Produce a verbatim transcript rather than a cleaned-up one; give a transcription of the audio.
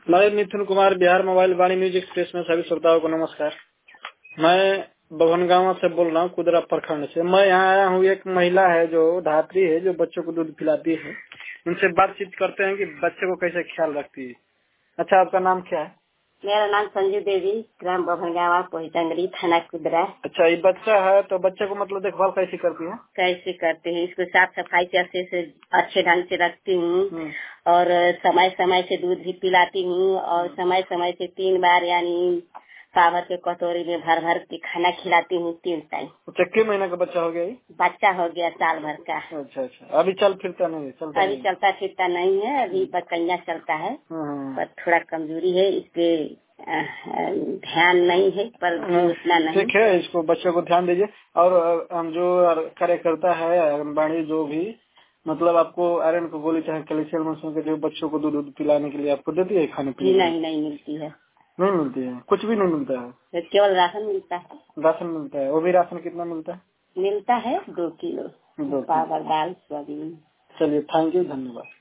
मैं Mithun Kumar, Bihar mobile Vani music express में सभी श्रोताओं को नमस्कार। मैं बभनगांव से बोल रहा हूँ, कुदरा प्रखंड से। मैं यहाँ आया हूँ, एक महिला है जो धात्री है, जो बच्चों को दूध पिलाती है। उनसे बातचीत करते हैं कि बच्चे को कैसे ख्याल रखती है। अच्छा, आपका नाम क्या है? मेरा नाम संजू देवी, ग्राम बभनगांव, पोहिटंगरी, थाना कुदरा। अच्छा, ये बच्चा है तो बच्चे को मतलब देखभाल कैसे करती है? कैसे करते हैं, इसको साफ सफाई से अच्छे से अच्छे ढंग से रखती हूँ और समय समय से दूध भी पिलाती हूँ और समय समय से तीन बार यानी पावर के कटोरी में भर भर के खाना खिलाती हूँ तीन टाइम। अच्छा, कितने महीने का बच्चा हो गया? बच्चा हो गया साल भर का। अच्छा अच्छा, अभी चल फिरता नहीं? चलता अभी नहीं। चलता फिरता नहीं है, अभी बचकन्या चलता है, पर थोड़ा कमजोरी है, इसके ध्यान नहीं है, पर उतना नहीं। ठीक है, इसको बच्चे को ध्यान दीजिए। और हम जो कार्यकर्ता है आंगनबाड़ी, जो भी मतलब आपको आयरन की गोली चाहे कैल्शियम के जो बच्चों को दूध पिलाने के लिए आपको देती है खाने पीने? नहीं नहीं मिलती है। नहीं मिलती है, कुछ भी नहीं मिलता है, केवल राशन मिलता है। राशन मिलता है, वो भी राशन कितना मिलता है? मिलता है दो किलो, दो पावर दाल सोयाबीन। चलिए, थैंक यू, धन्यवाद।